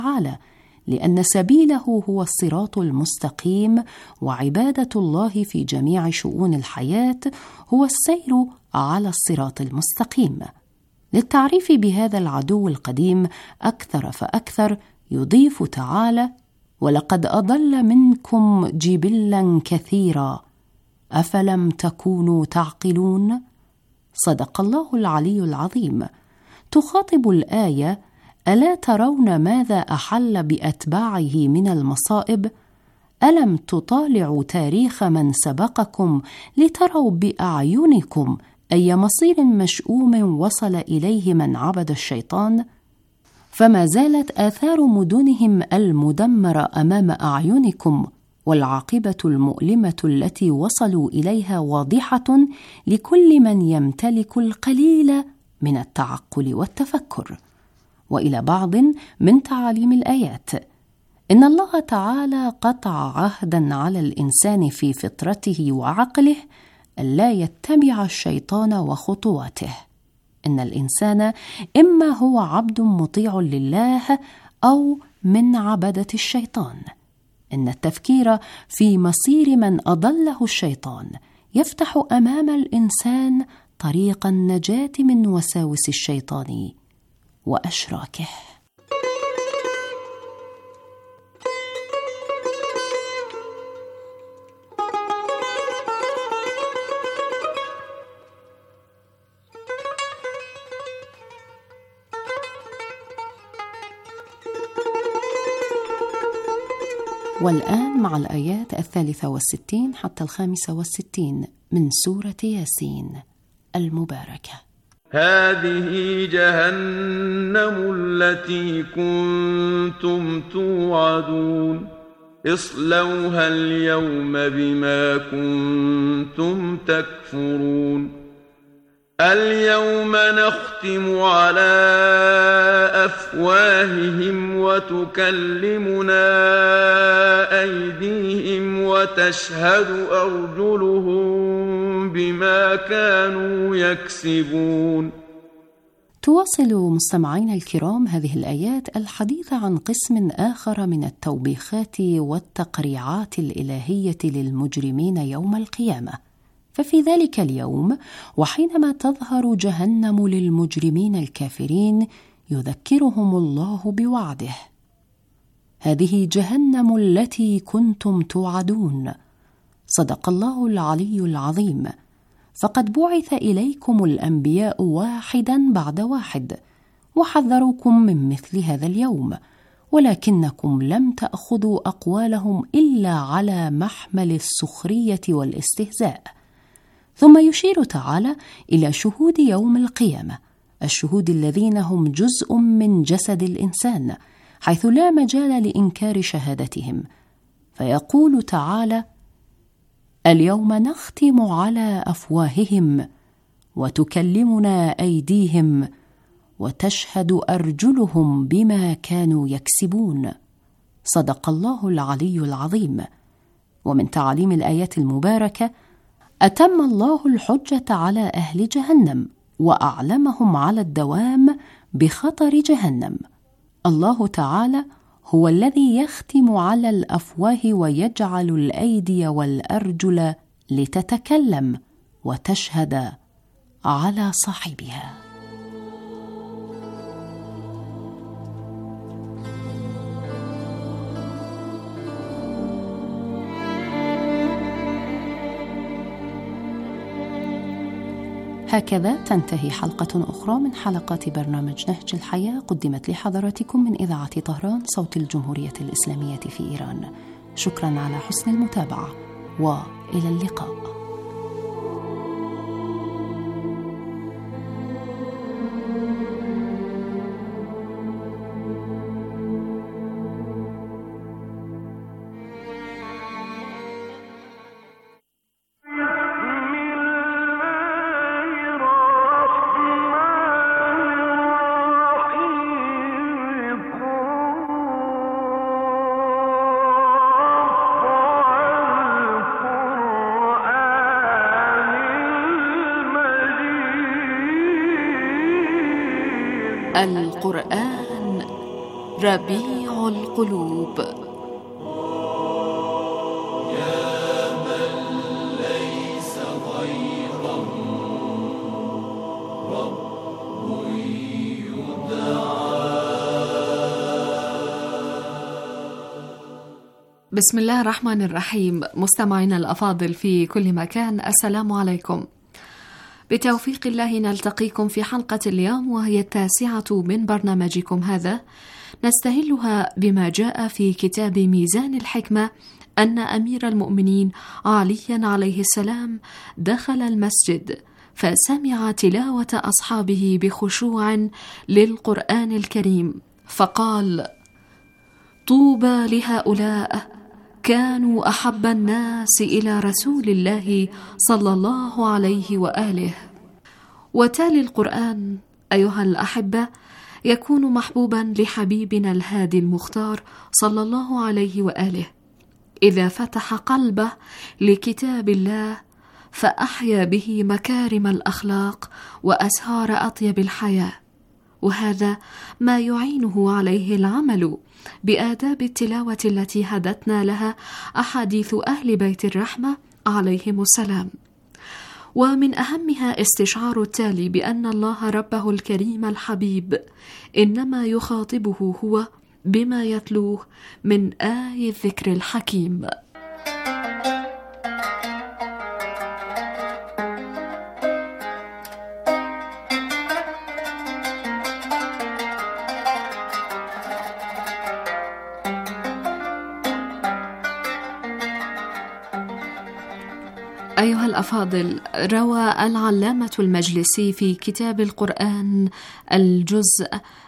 تعالى، لأن سبيله هو الصراط المستقيم، وعبادة الله في جميع شؤون الحياة هو السير على الصراط المستقيم. للتعريف بهذا العدو القديم أكثر فأكثر يضيف تعالى: ولقد أضل منكم جبلا كثيرا أفلم تكونوا تعقلون. صدق الله العلي العظيم. تخاطب الآية: ألا ترون ماذا أحل بأتباعه من المصائب؟ ألم تطالعوا تاريخ من سبقكم لتروا بأعينكم أي مصير مشؤوم وصل إليه من عبد الشيطان؟ فما زالت آثار مدنهم المدمرة أمام أعينكم، والعاقبة المؤلمة التي وصلوا إليها واضحة لكل من يمتلك القليل من التعقل والتفكر. وإلى بعض من تعاليم الآيات: إن الله تعالى قطع عهدا على الإنسان في فطرته وعقله ألا يتبع الشيطان وخطواته. إن الإنسان إما هو عبد مطيع لله أو من عبدة الشيطان. إن التفكير في مصير من أضله الشيطان يفتح أمام الإنسان طريق النجاة من وساوس الشيطان وأشراكه. والآن مع الآيات 63 حتى 65 من سورة ياسين المباركة. هذه جهنم التي كنتم توعدون اصلوها اليوم بما كنتم تكفرون. اليوم نختم على أفواههم وتكلمنا أيديهم وتشهد أرجلهم بما كانوا يكسبون. تواصل مستمعين الكرام هذه الآيات الحديث عن قسم آخر من التوبيخات والتقريعات الإلهية للمجرمين يوم القيامة. ففي ذلك اليوم وحينما تظهر جهنم للمجرمين الكافرين يذكرهم الله بوعده: هذه جهنم التي كنتم توعدون. صدق الله العلي العظيم. فقد بعث إليكم الأنبياء واحدا بعد واحد وحذروكم من مثل هذا اليوم، ولكنكم لم تأخذوا أقوالهم إلا على محمل السخرية والاستهزاء. ثم يشير تعالى إلى شهود يوم القيامة، الشهود الذين هم جزء من جسد الإنسان، حيث لا مجال لإنكار شهادتهم. فيقول تعالى: اليوم نختم على أفواههم وتكلمنا أيديهم وتشهد أرجلهم بما كانوا يكسبون. صدق الله العلي العظيم. ومن تعاليم الآيات المباركة: أتم الله الحجة على أهل جهنم وأعلمهم على الدوام بخطر جهنم. الله تعالى هو الذي يختم على الأفواه ويجعل الأيدي والأرجل لتتكلم وتشهد على صاحبها. هكذا تنتهي حلقة أخرى من حلقات برنامج نهج الحياة، قدمت لحضراتكم من إذاعة طهران صوت الجمهورية الإسلامية في إيران. شكرا على حسن المتابعة، وإلى اللقاء. القرآن ربيع القلوب. بسم الله الرحمن الرحيم. مستمعينا الأفاضل في كل مكان، السلام عليكم. بتوفيق الله نلتقيكم في حلقة اليوم، وهي التاسعة من برنامجكم هذا، نستهلها بما جاء في كتاب ميزان الحكمة أن أمير المؤمنين عليا عليه السلام دخل المسجد فسمع تلاوة أصحابه بخشوع للقرآن الكريم، فقال: طوبى لهؤلاء كانوا أحب الناس إلى رسول الله صلى الله عليه وآله. وتالي القرآن أيها الأحبة يكون محبوبا لحبيبنا الهادي المختار صلى الله عليه وآله إذا فتح قلبه لكتاب الله، فأحيا به مكارم الأخلاق وأسهار أطيب الحياة، وهذا ما يعينه عليه العمل بآداب التلاوة التي هدتنا لها أحاديث أهل بيت الرحمة عليهم السلام. ومن أهمها استشعار التالي بأن الله ربه الكريم الحبيب إنما يخاطبه هو بما يتلوه من آي الذكر الحكيم. أيها الأفاضل، روى العلامة المجلسي في كتاب القرآن الجزء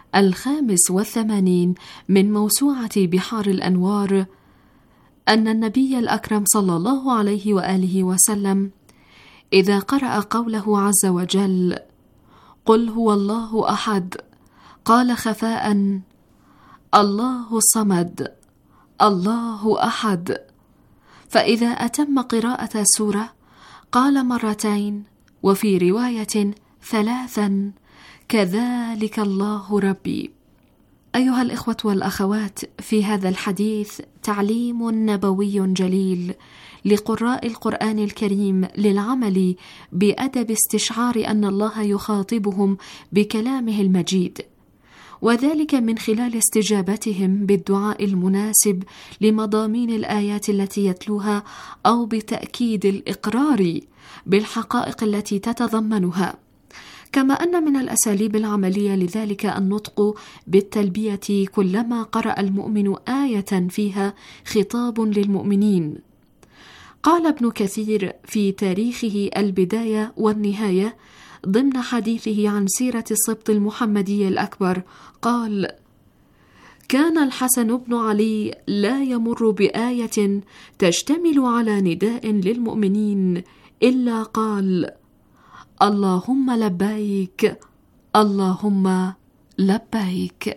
85 من موسوعة بحار الأنوار أن النبي الأكرم صلى الله عليه وآله وسلم إذا قرأ قوله عز وجل: قل هو الله أحد، قال خفاء: الله الصمد، الله أحد. فإذا أتم قراءة السورة قال مرتين، وفي رواية 3: كذلك الله ربي. أيها الإخوة والأخوات، في هذا الحديث تعليم نبوي جليل لقراء القرآن الكريم للعمل بأدب استشعار أن الله يخاطبهم بكلامه المجيد، وذلك من خلال استجابتهم بالدعاء المناسب لمضامين الآيات التي يتلوها، أو بتأكيد الإقرار بالحقائق التي تتضمنها. كما أن من الأساليب العملية لذلك النطق بالتلبية كلما قرأ المؤمن آية فيها خطاب للمؤمنين. قال ابن كثير في تاريخه البداية والنهاية ضمن حديثه عن سيرة السبط المحمدي الأكبر، قال: كان الحسن بن علي لا يمر بآية تشتمل على نداء للمؤمنين إلا قال: اللهم لبيك، اللهم لبيك.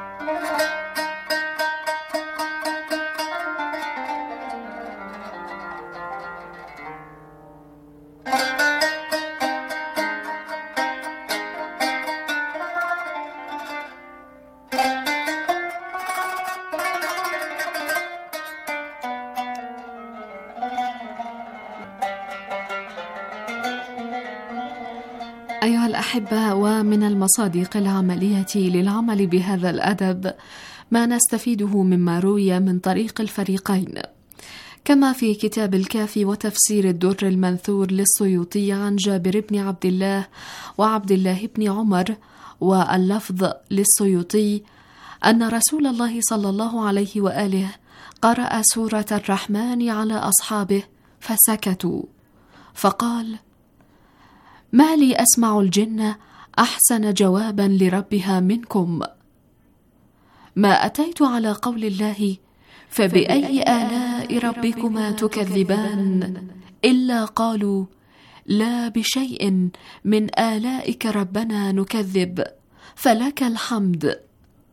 أيها الأحبة، ومن المصادق العملية للعمل بهذا الأدب ما نستفيده مما روي من طريق الفريقين، كما في كتاب الكافي وتفسير الدر المنثور للسيوطي عن جابر بن عبد الله وعبد الله بن عمر، واللفظ للسيوطي أن رسول الله صلى الله عليه وآله قرأ سورة الرحمن على أصحابه فسكتوا، فقال: ما لي أسمع الجن أحسن جوابا لربها منكم. ما أتيت على قول الله: فبأي آلاء ربكما تكذبان، إلا قالوا: لا بشيء من آلائك ربنا نكذب، فلك الحمد.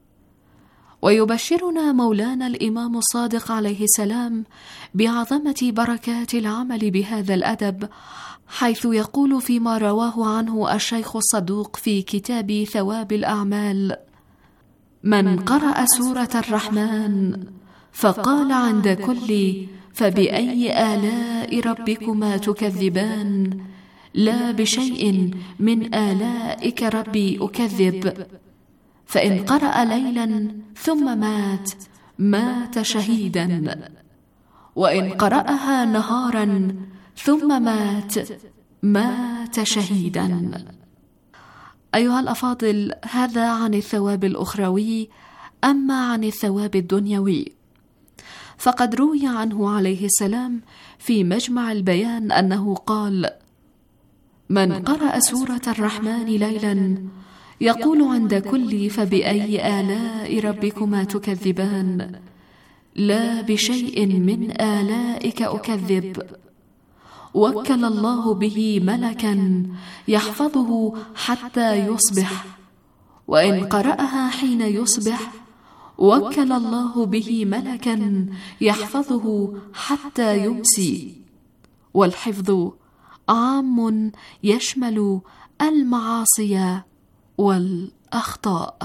ويبشرنا مولانا الإمام الصادق عليه السلام بعظمة بركات العمل بهذا الأدب، حيث يقول فيما رواه عنه الشيخ الصدوق في كتاب ثواب الأعمال: من قرأ سورة الرحمن فقال عند كل فبأي آلاء ربكما تكذبان لا بشيء من آلائك ربي أكذب، فإن قرأ ليلا ثم مات شهيدا، وإن قرأها نهارا ثم مات شهيدا. أيها الأفاضل، هذا عن الثواب الأخروي. أما عن الثواب الدنيوي فقد روي عنه عليه السلام في مجمع البيان أنه قال: من قرأ سورة الرحمن ليلا يقول عند كل فبأي آلاء ربكما تكذبان لا بشيء من آلائك أكذب، وكل الله به ملكا يحفظه حتى يصبح، وإن قرأها حين يصبح وكل الله به ملكا يحفظه حتى يمسي. والحفظ عام يشمل المعاصي والأخطاء.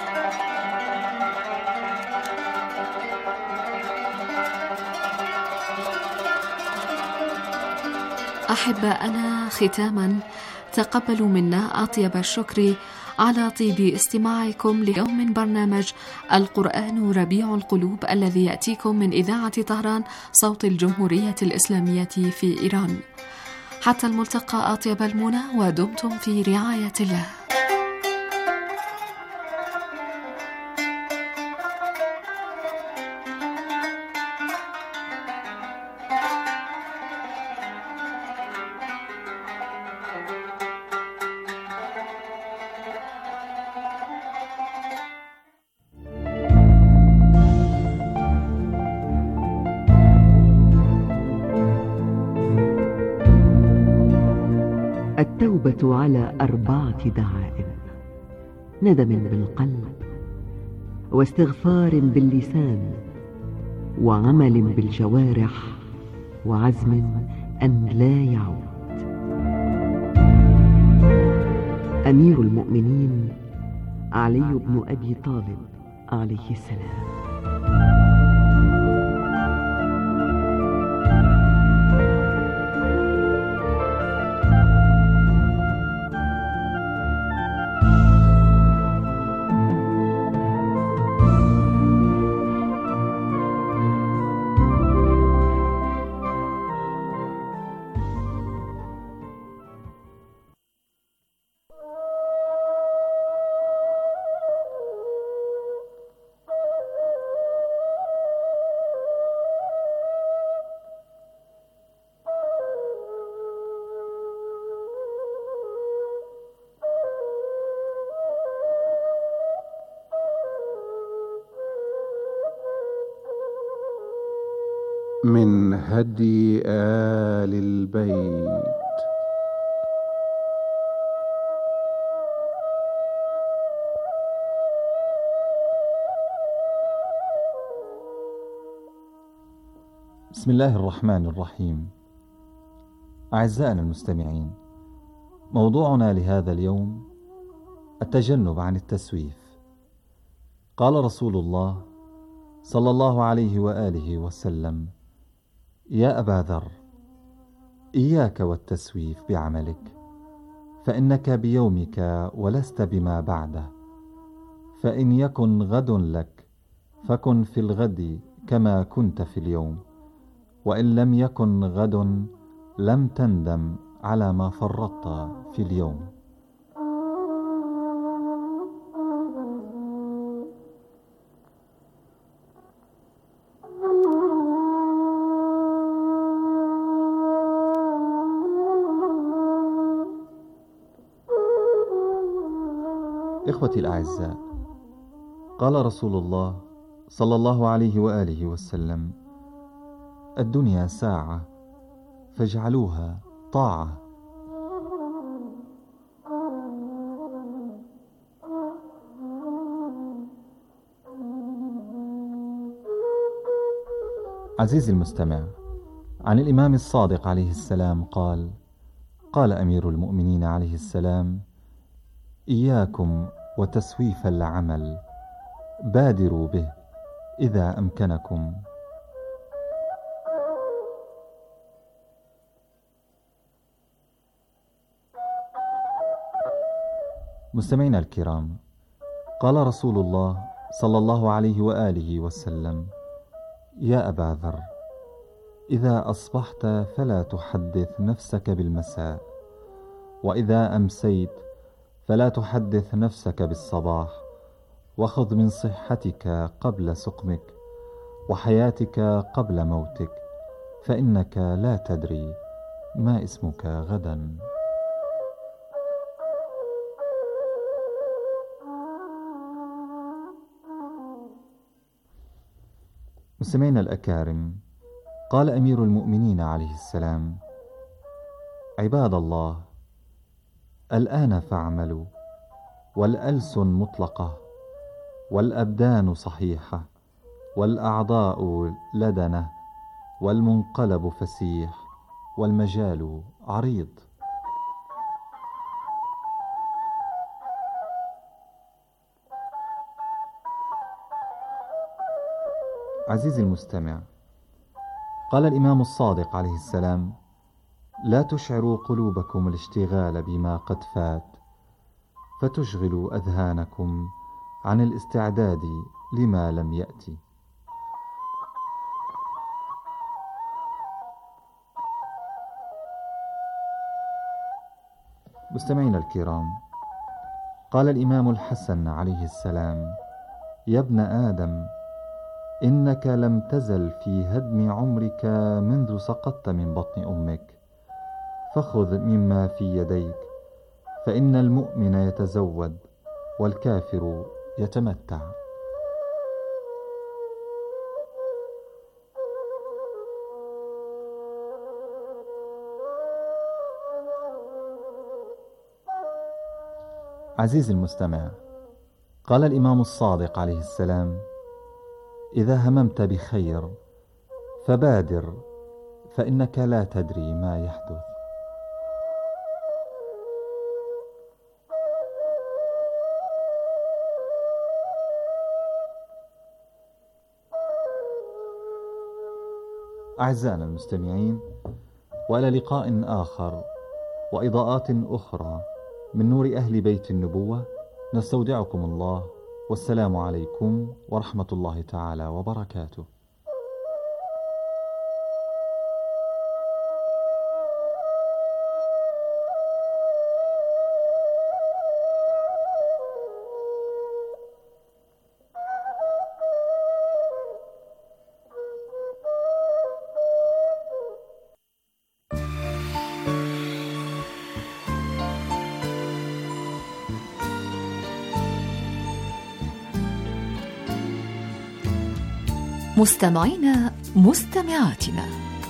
أحباءنا، ختاما تقبلوا منا أطيب الشكر على طيب استماعكم ليوم من برنامج القرآن ربيع القلوب الذي يأتيكم من إذاعة طهران صوت الجمهورية الإسلامية في إيران. حتى الملتقى، أطيب المنى، ودمتم في رعاية الله. التوبة على 4 دعائم: ندم بالقلب، واستغفار باللسان، وعمل بالجوارح، وعزم أن لا يعود. أمير المؤمنين علي بن أبي طالب عليه السلام. من هدي آل البيت. بسم الله الرحمن الرحيم. أعزائنا المستمعين، موضوعنا لهذا اليوم التجنب عن التسويف. قال رسول الله صلى الله عليه وآله وسلم: يا أبا ذر، إياك والتسويف بعملك، فإنك بيومك ولست بما بعده، فإن يكن غد لك فكن في الغد كما كنت في اليوم، وإن لم يكن غد لم تندم على ما فرطت في اليوم. إخوتي الأعزاء، قال رسول الله صلى الله عليه وآله وسلم: الدنيا ساعة فاجعلوها طاعة. عزيزي المستمع، عن الإمام الصادق عليه السلام قال: قال أمير المؤمنين عليه السلام: إياكم وتسويف العمل، بادروا به إذا أمكنكم. مستمعينا الكرام، قال رسول الله صلى الله عليه وآله وسلم: يا أبا ذر، إذا أصبحت فلا تحدث نفسك بالمساء، وإذا أمسيت فلا تحدث نفسك بالصباح، وخذ من صحتك قبل سقمك وحياتك قبل موتك، فإنك لا تدري ما اسمك غدا. مستمعينا الأكارم، قال أمير المؤمنين عليه السلام: عباد الله، الآن فاعملوا، والألسن مطلقة، والأبدان صحيحة، والأعضاء لدنة، والمنقلب فسيح، والمجال عريض. عزيزي المستمع، قال الإمام الصادق عليه السلام: لا تشعروا قلوبكم الاشتغال بما قد فات، فتشغلوا أذهانكم عن الاستعداد لما لم يأتي. مستمعينا الكرام، قال الإمام الحسن عليه السلام: يا ابن آدم، إنك لم تزل في هدم عمرك منذ سقطت من بطن أمك، فخذ مما في يديك، فإن المؤمن يتزود والكافر يتمتع. عزيزي المستمع، قال الإمام الصادق عليه السلام: إذا هممت بخير فبادر، فإنك لا تدري ما يحدث. أعزائنا المستمعين، وإلى لقاء آخر وإضاءات أخرى من نور أهل بيت النبوة، نستودعكم الله، والسلام عليكم ورحمة الله تعالى وبركاته. مستمعينا مستمعاتنا،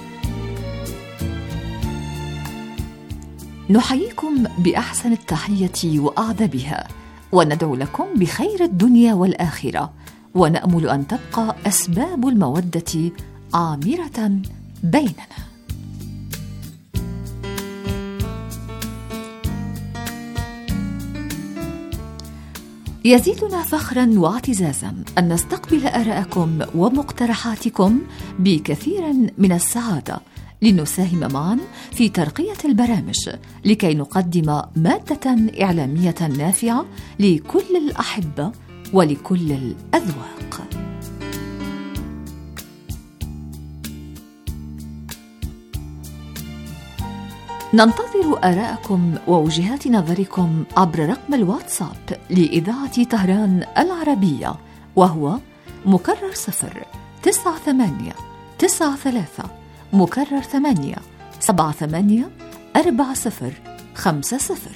نحييكم بأحسن التحية وأعذبها، وندعو لكم بخير الدنيا والآخرة، ونأمل أن تبقى أسباب المودة عامرة بيننا. يزيدنا فخرا واعتزازا أن نستقبل آراءكم ومقترحاتكم بكثير من السعادة، لنساهم معا في ترقية البرامج لكي نقدم مادة إعلامية نافعة لكل الأحبة ولكل الأذواق. ننتظر آراءكم ووجهات نظركم عبر رقم الواتساب لإذاعة طهران العربية، وهو مكرر 09893 مكرر 8784050.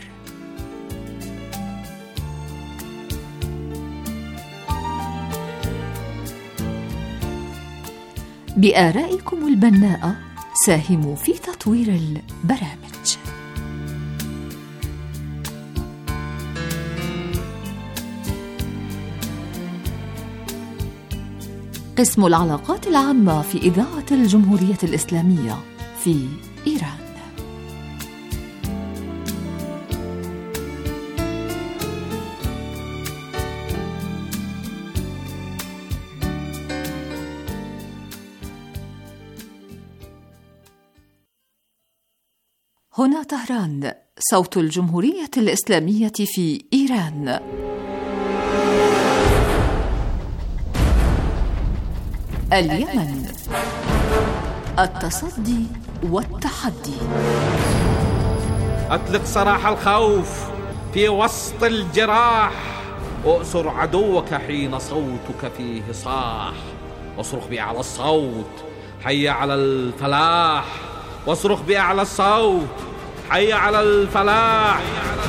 بآرائكم البناءة ساهموا في تطوير البرامج. قسم العلاقات العامة في إذاعة الجمهورية الإسلامية في إيران. هنا طهران، صوت الجمهورية الإسلامية في إيران. اليمن، التصدي والتحدي. أطلق سراح الخوف في وسط الجراح، أؤسر عدوك حين صوتك فيه صاح، واصرخ بأعلى الصوت حي على الفلاح، واصرخ بأعلى الصوت حي على الفلاح.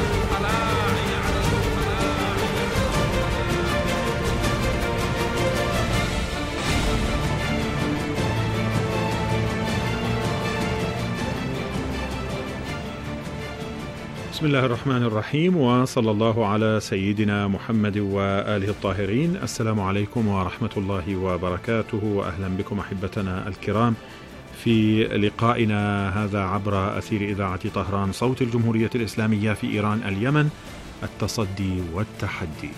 بسم الله الرحمن الرحيم، وصلى الله على سيدنا محمد وآله الطاهرين. السلام عليكم ورحمة الله وبركاته، وأهلا بكم أحبتنا الكرام في لقائنا هذا عبر أثير إذاعة طهران صوت الجمهورية الإسلامية في إيران اليمن، التصدي والتحدي.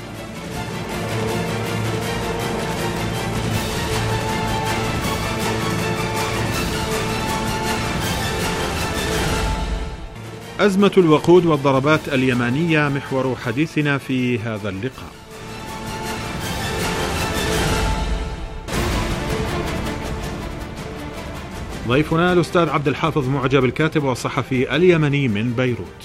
أزمة الوقود والضربات اليمانية محور حديثنا في هذا اللقاء. ضيفنا الأستاذ عبد الحافظ معجب، الكاتب والصحفي اليمني من بيروت.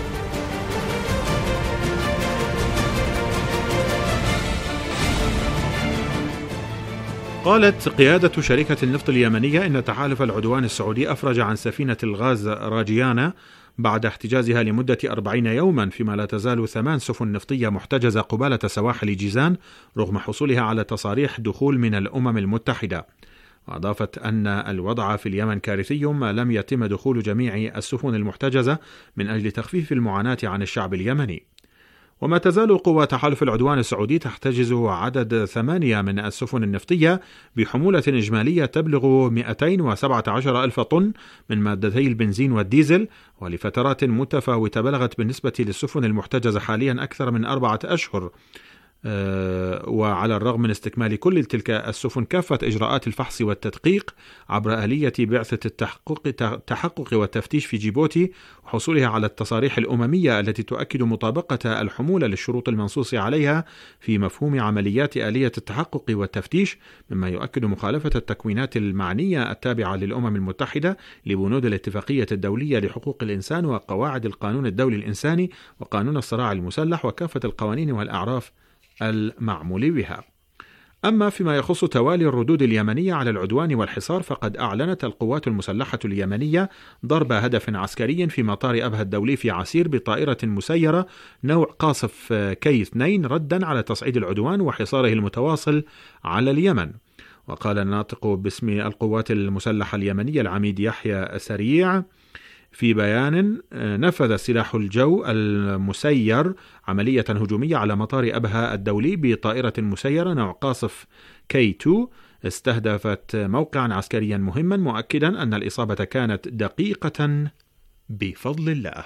قالت قيادة شركة النفط اليمنية إن تحالف العدوان السعودي أفرج عن سفينة الغاز راجيانا بعد احتجازها لمدة 40 يوما، فيما لا تزال 8 سفن نفطية محتجزة قبالة سواحل جيزان رغم حصولها على تصاريح دخول من الأمم المتحدة. وأضافت أن الوضع في اليمن كارثي، ما لم يتم دخول جميع السفن المحتجزة من أجل تخفيف المعاناة عن الشعب اليمني. وما تزال قوى تحالف العدوان السعودي تحتجز عدد 8 من السفن النفطية بحمولة إجمالية تبلغ 217 ألف طن من مادتي البنزين والديزل، ولفترات متفاوتة بلغت بالنسبة للسفن المحتجزة حاليا أكثر من 4 أشهر. وعلى الرغم من استكمال كل تلك السفن كافة إجراءات الفحص والتدقيق عبر آلية بعثة التحقق والتفتيش في جيبوتي، وحصولها على التصاريح الأممية التي تؤكد مطابقة الحمولة للشروط المنصوص عليها في مفهوم عمليات آلية التحقق والتفتيش، مما يؤكد مخالفة التكوينات المعنية التابعة للأمم المتحدة لبنود الاتفاقية الدولية لحقوق الإنسان وقواعد القانون الدولي الإنساني وقانون الصراع المسلح وكافة القوانين والأعراف المعمول بها. أما فيما يخص توالي الردود اليمنية على العدوان والحصار، فقد أعلنت القوات المسلحة اليمنية ضرب هدف عسكري في مطار أبها الدولي في عسير بطائرة مسيرة نوع قاصف كي-2 ردا على تصعيد العدوان وحصاره المتواصل على اليمن. وقال الناطق باسم القوات المسلحة اليمنية العميد يحيى سريع في بيان: نفذ سلاح الجو المسير عملية هجومية على مطار أبها الدولي بطائرة مسيرة نوع قاصف كي-2 استهدفت موقعا عسكريا مهما، مؤكدا أن الإصابة كانت دقيقة بفضل الله.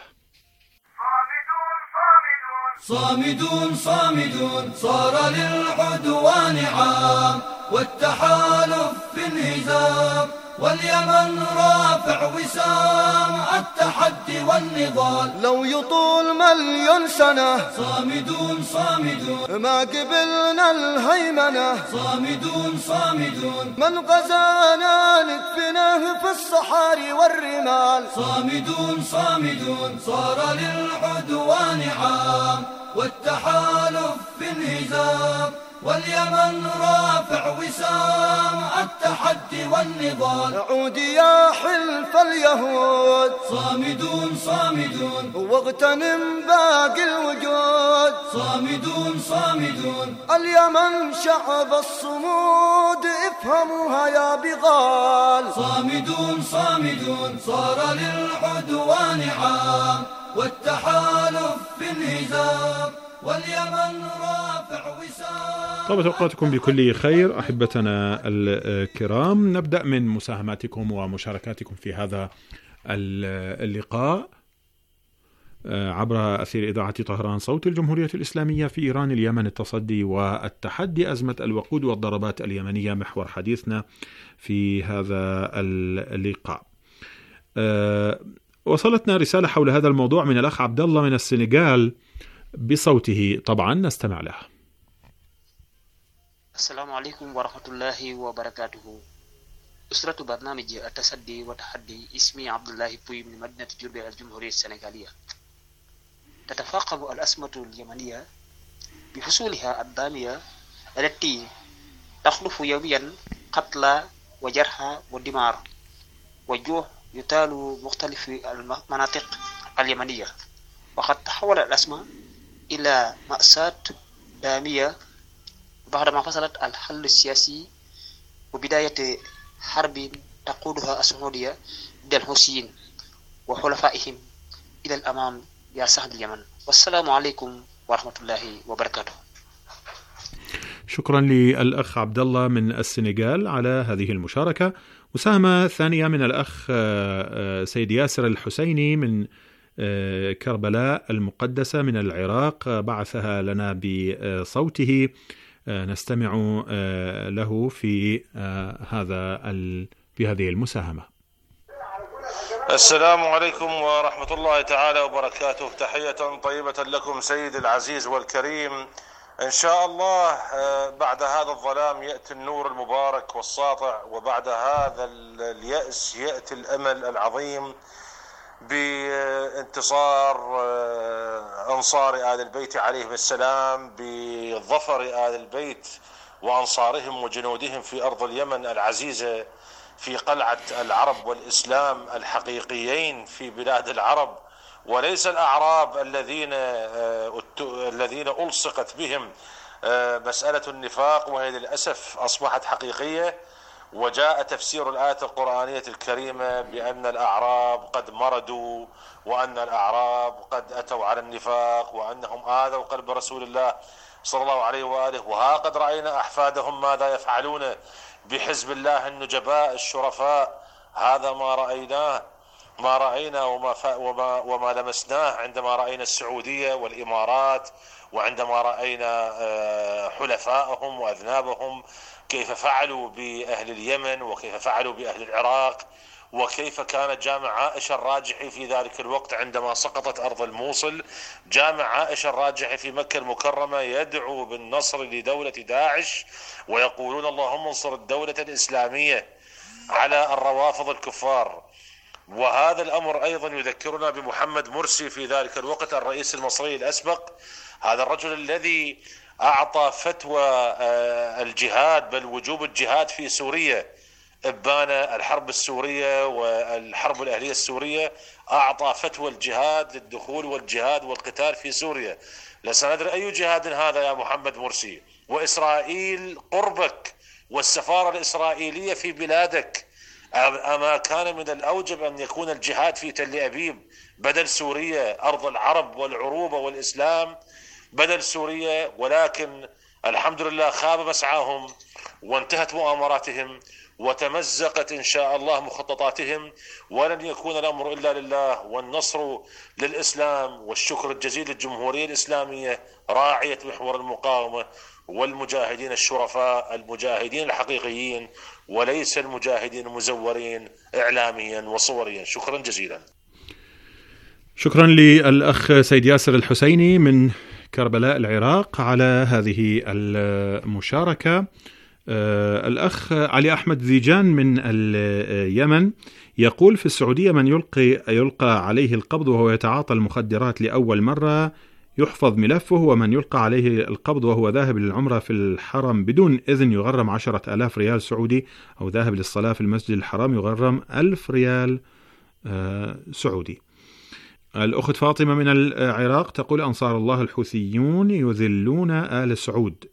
صامدون صامدون صار للعدوان عام، والتحالف في انهزام، واليمن رافع وسام التحدي والنضال. لو يطول 1,000,000 سنة صامدون صامدون، ما قبلنا الهيمنة صامدون صامدون، من غزانا ندفنه في الصحاري والرمال. صامدون صامدون صار للعدوان عام، والتحالف في انهزام، واليمن رافع وسام التحدي والنضال. عود يا حلف اليهود صامدون صامدون، واغتنم باقي الوجود. صامدون صامدون، اليمن شعب الصمود، افهموها يا بغال. صامدون صامدون صار للعدوان عام، والتحالف في انهزام، واليمن رافع وسام. طابت أوقاتكم بكل خير أحبتنا الكرام. نبدأ من مساهماتكم ومشاركاتكم في هذا اللقاء عبر أثير إذاعة طهران صوت الجمهورية الإسلامية في إيران اليمن، التصدي والتحدي. أزمة الوقود والضربات اليمنية محور حديثنا في هذا اللقاء. وصلتنا رسالة حول هذا الموضوع من الأخ عبد الله من السنغال بصوته، طبعا نستمع له. السلام عليكم ورحمة الله وبركاته. أسرة برنامج التصدي والتحدي، اسمي عبد الله بوي من مدينة جربة الجمهورية السنغالية. تتفاقم الأزمة اليمنية بفصولها الدامية التي تخلف يوميا قتلى وجرحى ودمار وجوع يتال مختلف المناطق اليمنية، وقد تحول الأزمة إلى مأساة دامية بعدما فصلت الحل السياسي وبداية حرب تقودها السعودية ضد الحوثيين وحلفائهم إلى الأمام يا سهل اليمن. والسلام عليكم ورحمة الله وبركاته. شكرا للأخ عبد الله من السنغال على هذه المشاركة. مساهمة ثانية من الأخ سيد ياسر الحسيني من كربلاء المقدسة من العراق، بعثها لنا بصوته، نستمع له في هذه المساهمة. السلام عليكم ورحمة الله تعالى وبركاته. تحية طيبة لكم سيد العزيز والكريم. إن شاء الله بعد هذا الظلام يأتي النور المبارك والساطع، وبعد هذا اليأس يأتي الأمل العظيم بانتصار أنصار آل البيت عليهم السلام، بظفر آل البيت وأنصارهم وجنودهم في أرض اليمن العزيزة، في قلعة العرب والإسلام الحقيقيين في بلاد العرب، وليس الأعراب الذين ألصقت بهم مسألة النفاق، وهي للأسف أصبحت حقيقية. وجاء تفسير الآية القرآنية الكريمة بأن الأعراب قد مردوا، وأن الأعراب قد أتوا على النفاق، وأنهم آذوا قلب رسول الله صلى الله عليه وآله. وها قد رأينا أحفادهم ماذا يفعلون بحزب الله النجباء الشرفاء. هذا ما رأينا وما لمسناه عندما رأينا السعودية والإمارات، وعندما رأينا حلفائهم وأذنابهم كيف فعلوا بأهل اليمن، وكيف فعلوا بأهل العراق، وكيف كان جامع عائشة الراجحي في ذلك الوقت عندما سقطت أرض الموصل. جامع عائشة الراجحي في مكة المكرمة يدعو بالنصر لدولة داعش، ويقولون اللهم انصر الدولة الإسلامية على الروافض الكفار. وهذا الأمر أيضا يذكرنا بمحمد مرسي في ذلك الوقت الرئيس المصري الأسبق، هذا الرجل الذي أعطى فتوى الجهاد، بل وجوب الجهاد في سوريا، إبان الحرب السورية والحرب الأهلية السورية، أعطى فتوى الجهاد للدخول والجهاد والقتال في سوريا. لسندري أي جهاد هذا يا محمد مرسي؟ وإسرائيل قربك والسفارة الإسرائيلية في بلادك، أما كان من الأوجب أن يكون الجهاد في تل أبيب بدل سوريا، أرض العرب والعروبة والإسلام بدل سوريا؟ ولكن الحمد لله خاب مسعاهم وانتهت مؤامراتهم وتمزقت إن شاء الله مخططاتهم، ولن يكون الأمر إلا لله، والنصر للإسلام. والشكر الجزيل للجمهورية الإسلامية راعية محور المقاومة والمجاهدين الشرفاء، المجاهدين الحقيقيين، وليس المجاهدين المزورين إعلاميا وصوريا. شكرا جزيلا. شكرا للأخ سيد ياسر الحسيني من كربلاء العراق على هذه المشاركة. الأخ علي أحمد ذيجان من اليمن يقول: في السعودية من يلقى عليه القبض وهو يتعاطى المخدرات لأول مرة يحفظ ملفه، ومن يلقى عليه القبض وهو ذاهب للعمرة في الحرم بدون إذن يغرم 10,000 ريال سعودي، أو ذاهب للصلاة في المسجد الحرام يغرم 1000 ريال سعودي. الأخت فاطمة من العراق تقول: أنصار الله الحوثيون يذلون آل سعود،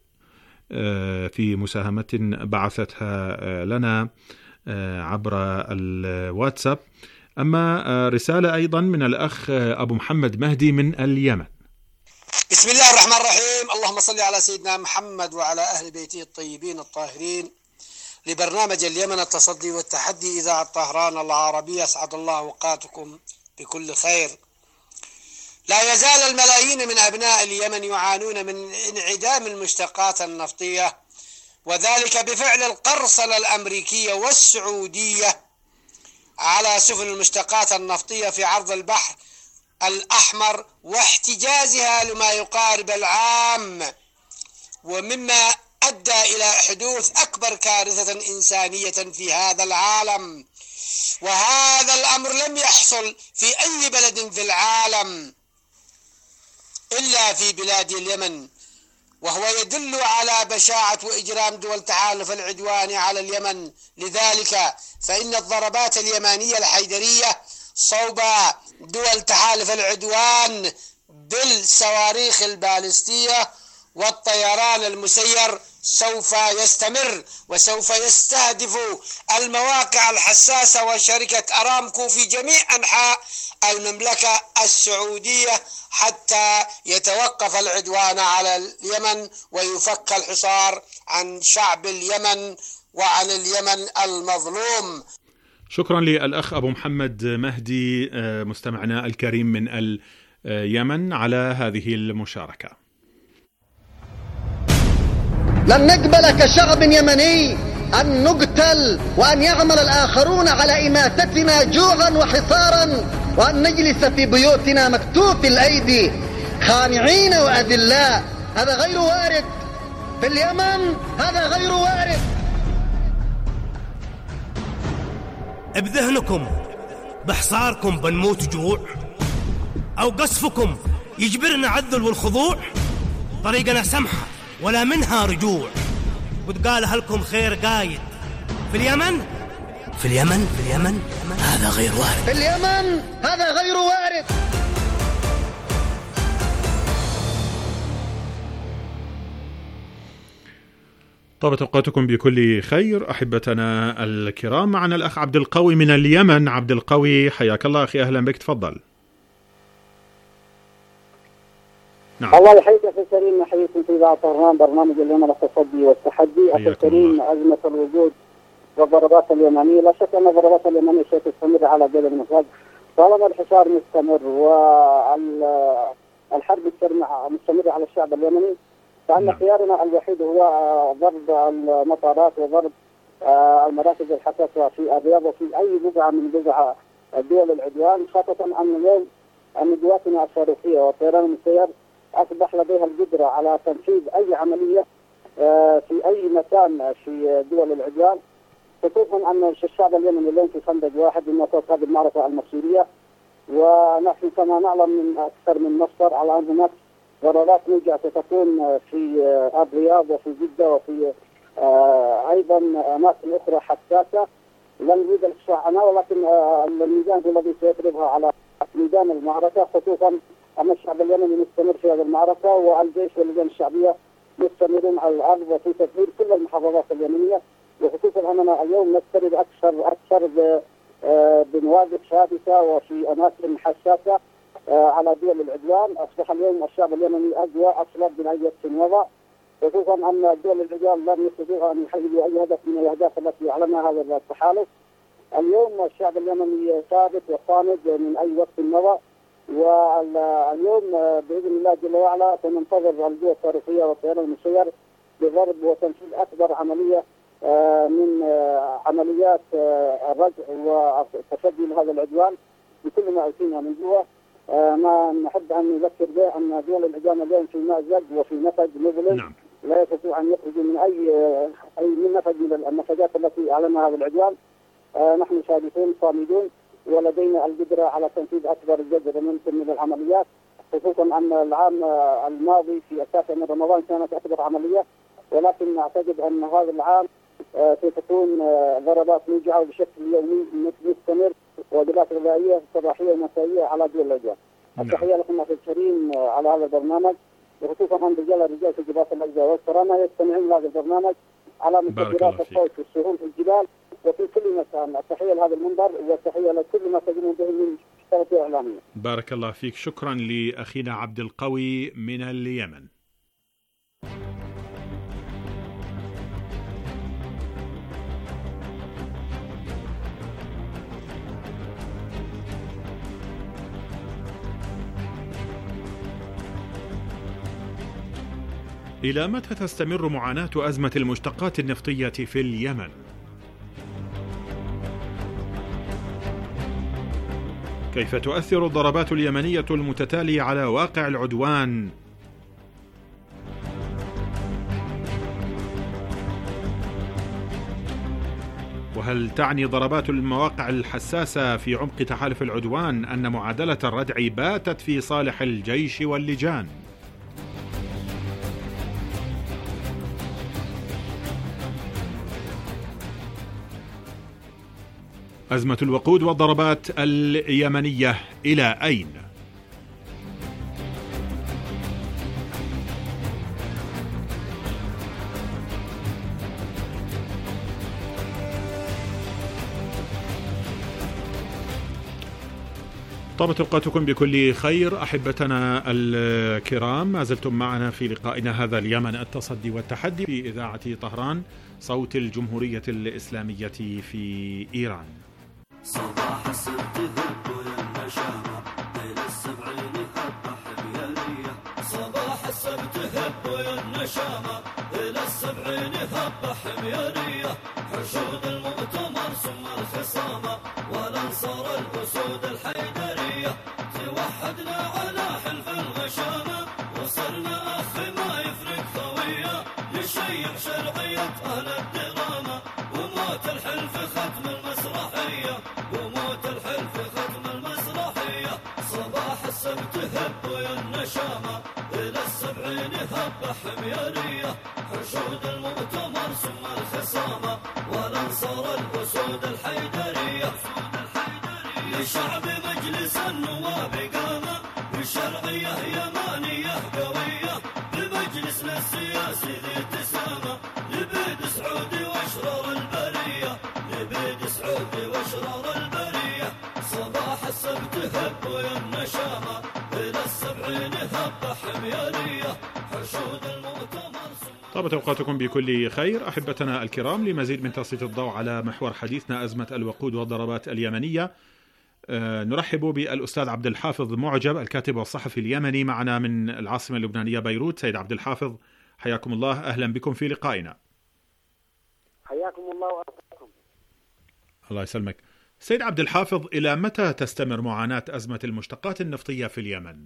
في مساهمة بعثتها لنا عبر الواتساب. أما رسالة أيضا من الأخ أبو محمد مهدي من اليمن. بسم الله الرحمن الرحيم، اللهم صل على سيدنا محمد وعلى أهل بيته الطيبين الطاهرين. لبرنامج اليمن التصدي والتحدي إذاعة طهران العربية، أسعد الله أوقاتكم بكل خير. لا يزال الملايين من أبناء اليمن يعانون من انعدام المشتقات النفطية، وذلك بفعل القرصنة الأمريكية والسعودية على سفن المشتقات النفطية في عرض البحر الأحمر واحتجازها لما يقارب العام، ومما أدى إلى حدوث أكبر كارثة إنسانية في هذا العالم. وهذا الأمر لم يحصل في أي بلد في العالم إلا في بلاد اليمن، وهو يدل على بشاعة وإجرام دول تحالف العدوان على اليمن. لذلك فإن الضربات اليمانية الحيدرية صوب دول تحالف العدوان بالصواريخ البالستية والطيران المسير سوف يستمر، وسوف يستهدف المواقع الحساسة وشركة أرامكو في جميع أنحاء المملكة السعودية حتى يتوقف العدوان على اليمن ويفك الحصار عن شعب اليمن وعن اليمن المظلوم. شكرا للأخ أبو محمد مهدي مستمعنا الكريم من اليمن على هذه المشاركة. لن نقبل كشعب يمني أن نقتل وأن يعمل الآخرون على إماتتنا جوعا وحصارا، وأن نجلس في بيوتنا مكتوف الأيدي خانعين وأذلاء. هذا غير وارد في اليمن، هذا غير وارد. بذهنكم بحصاركم بنموت جوع، أو قصفكم يجبرنا عذل والخضوع؟ طريقنا سمحة ولا منها رجوع، وتقال هلكم خير قايد في اليمن. في اليمن في اليمن هذا غير وارد. في اليمن هذا غير وارد. طابت أوقاتكم بكل خير أحبتنا الكرام. معنا الأخ عبد القوي من اليمن. عبد القوي حياك الله أخي، أهلا بك، تفضل. نعم. الله يحييك أخي الكريم، نحييكم في إذاعة طهران برنامج اليمن التصدي والتحدي. أخي الكريم، أزمة الوجود والضربات اليمنية، لا شك أن الضربات اليمنية ستستمر على جبل المساج طالما الحصار مستمر والحرب مستمرة على الشعب اليمني، فأن خيارنا الوحيد هو ضرب المطارات وضرب المراكز الحساسة في الرياض وفي أي بقعة من بقع دول العدوان، خاصة أن اليوم أن قواتنا الصاروخية والطيران المسير أصبح لديها القدرة على تنفيذ أي عملية في أي مكان في دول العدوان، خصوصا أن الشعب اليمني اليوم في خندق واحد من وسط هذه المعركة المصيرية. ونحن كما نعلم من أكثر من مصدر على أن هناك ضربات موجعة ستكون في الرياض وفي جدة وفي أيضا أماكن أخرى حساسة لن نريد الإشراع عنها، ولكن الميدان هو الذي سيفرضها على ميدان المعركة، خصوصا أن الشعب اليمني مستمر في هذه المعركة والجيش واللجان الشعبية مستمرون على الأرض وفي تدمير كل المحافظات اليمنية، وخصوصا أننا اليوم نسترد أكثر بمواقف ثابتة وفي أماكن حساسة على دول العدوان. أصبح اليوم الشعب اليمني أقوى أصلب من أي وقت مضى، خصوصا أن دول العدوان لم يستطيعوا أن يحققوا أي هدف من الأهداف التي أعلنها هذا التحالف. اليوم الشعب اليمني ثابت وصامد من أي وقت مضى، واليوم بإذن الله جل وعلا سننتظر القوى الصاروخية والطيران المسير بضرب وتنفيذ أكبر عملية من عمليات الرجع والتصدي لهذا العدوان بكل ما أوتينا من جوه. ما نحب أن نذكر به أن دول العدوان اليوم في مأزق وفي نفج مظلم. نعم. لا يستطيع أن يخرجوا من أي من نفج من النفجات التي أعلنها هذا العدوان. نحن ثابتون صامدون ولدينا القدرة على تنفيذ أكبر قدر ممكن من العمليات، خصوصا أن العام الماضي في 9 من رمضان كانت أكبر عملية، ولكن أعتقد أن هذا العام ستكون ضربات موجعة بشكل يومي مستمر ووجبات غذائية صباحية ومسائية على دول العدوان. التحية لكم أخي الكريم على هذا البرنامج، وخصوصا أن الرجال في جبال الأجزاء والكرامة يستمعون لهذا البرنامج على مستقبلات الصوت في السهول في الجبال وفي كل مكان. التحية لهذا المنبر والتحية لكل ما تقومون به من شبكة إعلامية. بارك الله فيك. شكرا لأخينا عبد القوي من اليمن. إلى متى تستمر معاناة أزمة المشتقات النفطية في اليمن؟ كيف تؤثر الضربات اليمنية المتتالية على واقع العدوان؟ وهل تعني ضربات المواقع الحساسة في عمق تحالف العدوان أن معادلة الردع باتت في صالح الجيش واللجان؟ أزمة الوقود والضربات اليمنية إلى أين؟ طابت أوقاتكم بكل خير أحبتنا الكرام، ما زلتم معنا في لقائنا هذا اليمن التصدي والتحدي في إذاعة طهران صوت الجمهورية الإسلامية في إيران. صباح السبت هب والنشامة ليلة السبعين هب حميانية. صباح السبت هب والنشامة ليلة السبعين هب حميانية. حشود المؤتمر ثم الخصامة والأنصار الأسود الحيدرية. توحدنا على حلف الغشامة وصرنا أخ ما يفرق خوية. يشيع شرعية أهل الدرامة وموت الحلف ختم المسرحية. وموت الحلف ختم المسرحية. صباح السبت هب والنشامة إلى السبعين هب حميانية. حشود المؤتمر ثم الخصامة والأنصار الأسود الحيدرية. لشعب مجلس النواب قامة بشرعية يمانية قوية. بمجلسنا السياسي ذي اتسامة لبيد سعودي واشرار البرية. لبيد سعودي واشرار البرية. صباح السبت هب والنشامة إلى السبعين هب حميانية. حشود المؤتمر. طابت أوقاتكم بكل خير أحبتنا الكرام. لمزيد من تسليط الضوء على محور حديثنا أزمة الوقود والضربات اليمنية، نرحب بالأستاذ عبد الحافظ معجب الكاتب والصحفي اليمني معنا من العاصمة اللبنانية بيروت. سيد عبد الحافظ حياكم الله، أهلا بكم في لقائنا. حياكم الله وأهلاكم. الله يسلمك. سيد عبد الحافظ، إلى متى تستمر معاناة أزمة المشتقات النفطية في اليمن؟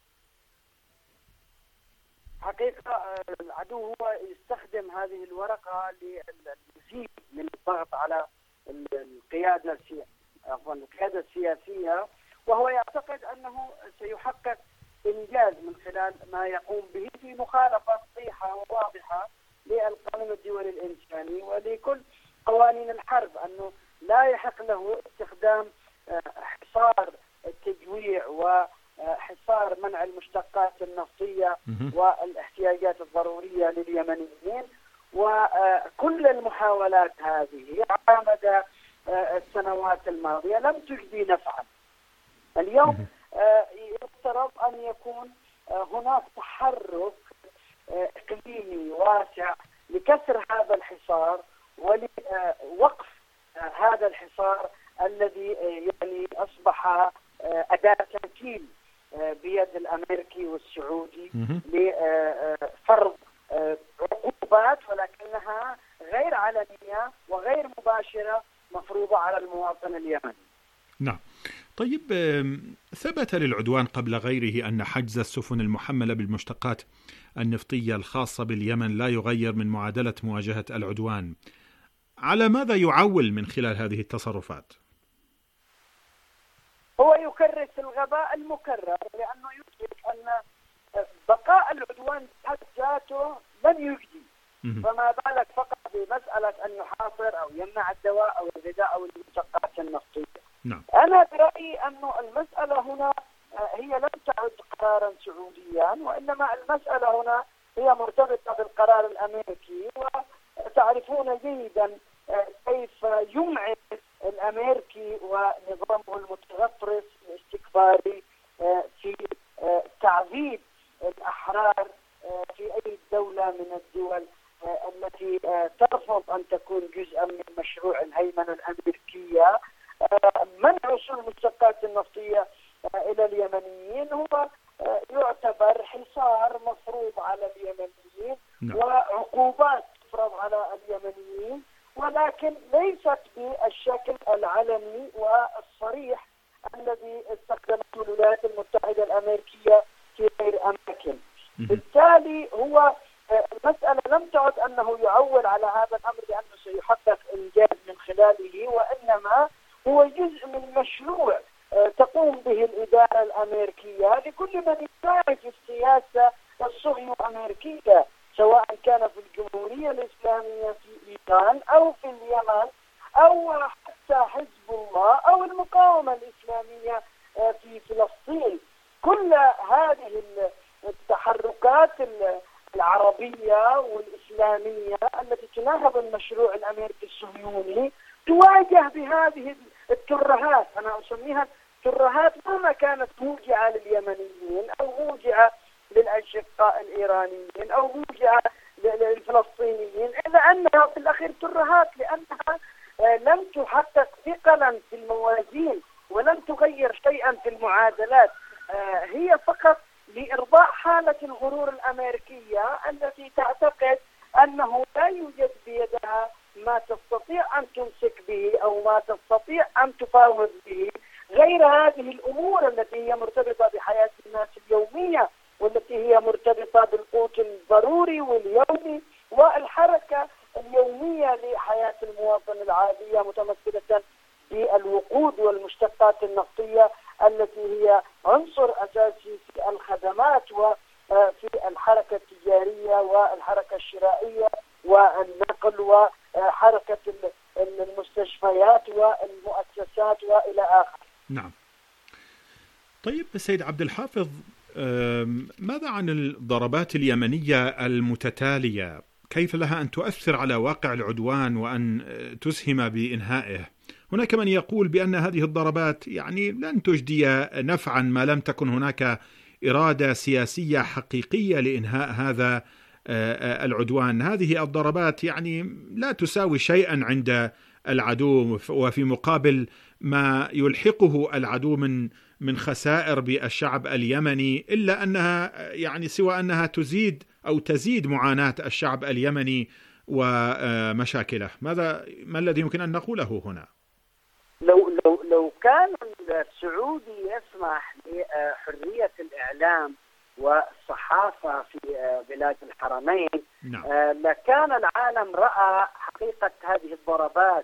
حقيقة العدو هو يستخدم هذه الورقة للمزيد من الضغط على القيادة السياسية، وهو يعتقد أنه سيحقق إنجاز من خلال ما يقوم به في مخالفة صريحة وواضحة للقانون الدولي الإنساني ولكل قوانين الحرب، أنه لا يحق له استخدام حصار التجويع وحصار منع المشتقات النفطية والاحتياجات الضرورية لليمنيين. وكل المحاولات هذه على مدى السنوات الماضية لم تجدي نفعا. اليوم يفترض أن يكون هناك تحرك إقليمي واسع لكسر هذا الحصار ولوقف هذا الحصار الذي يعني أصبح أداة تمكين بيد الأمريكي والسعودي لفرض عقوبات ولكنها غير علنية وغير مباشرة مفروضة على المواطن اليمني. نعم. طيب، ثبت للعدوان قبل غيره أن حجز السفن المحملة بالمشتقات النفطية الخاصة باليمن لا يغير من معادلة مواجهة العدوان. على ماذا يعول من خلال هذه التصرفات؟ هو يكرس الغباء المكرر، لأنه يدرك أن بقاء العدوان بحد ذاته لن يجدي، فما بالك فقط بمسألة أن يحاصر أو يمنع الدواء أو الغذاء أو المشتقات النفطية. نعم. أنا برأيي أن المسألة هنا هي لم تعد قرارا سعوديا، وإنما المسألة هنا هي مرتبطة بالقرار الأمريكي، وتعرفون جيدا كيف يمعن الأمريكي ونظامه المتغطرس الاستكباري في تعذيب الأحرار في أي دولة من الدول التي ترفض أن تكون جزءا من مشروع الهيمنة الأمريكية. منع وصول المشتقات النفطية إلى اليمنيين هو يعتبر حصار مفروض على اليمنيين وعقوبات تفرض على اليمنيين، ولكن ليست بالشكل العلني والصريح الذي استخدمته الولايات المتحدة الأمريكية في غير أماكن. بالتالي هو المسألة لم تعد أنه يعول على هذا الأمر لأنه سيحقق إنجاز من خلاله، وإنما هو جزء من مشروع تقوم به الإدارة الأمريكية لكل من يساعد في السياسة الصهيونية الأمريكية، سواء كان في الجمهورية الإسلامية في إيران أو في اليمن أو حتى حزب الله أو المقاومة الإسلامية في فلسطين. كل هذه التحركات العربية والإسلامية التي تناهض المشروع الأمريكي الصهيوني تواجه بهذه الترهات، أنا أسميها ترهات مهما كانت موجعة لليمنيين أو موجعة للأشقاء الإيرانيين أو موجعة للفلسطينيين، إلا أنها في الأخير ترهات لأنها لم تحقق ثقلا في الموازين ولم تغير شيئا في المعادلات، هي فقط لإرضاء حالة الغرور الأمريكية التي تعتقد أنه لا يوجد بيدها ما تستطيع أن تمسك به أو ما تستطيع أن تفاوض به غير هذه الأمور التي هي مرتبطة بحياة الناس اليومية، والتي هي مرتبطة بالقوت الضروري واليومي والحركة اليومية لحياة المواطن العادية، متمثلة بالوقود والمشتقات النفطية التي هي عنصر أساسي في الخدمات وفي الحركة التجارية والحركة الشرائية والنقل وحركة المستشفيات والمؤسسات وإلى آخره. نعم. طيب سيد عبد الحافظ، ماذا عن الضربات اليمنية المتتالية؟ كيف لها أن تؤثر على واقع العدوان وأن تسهم بإنهائه؟ هناك من يقول بأن هذه الضربات يعني لن تجدي نفعا ما لم تكن هناك إرادة سياسية حقيقية لإنهاء هذا العدوان. هذه الضربات يعني لا تساوي شيئا عند العدو، وفي مقابل ما يلحقه العدو من خسائر بالشعب اليمني، إلا أنها يعني سوى أنها تزيد معاناة الشعب اليمني ومشاكله. ما الذي يمكن أن نقوله هنا؟ لو كان السعودي يسمح بحرية الإعلام والصحافة في بلاد الحرمين، نعم. لكان العالم رأى حقيقة هذه الضربات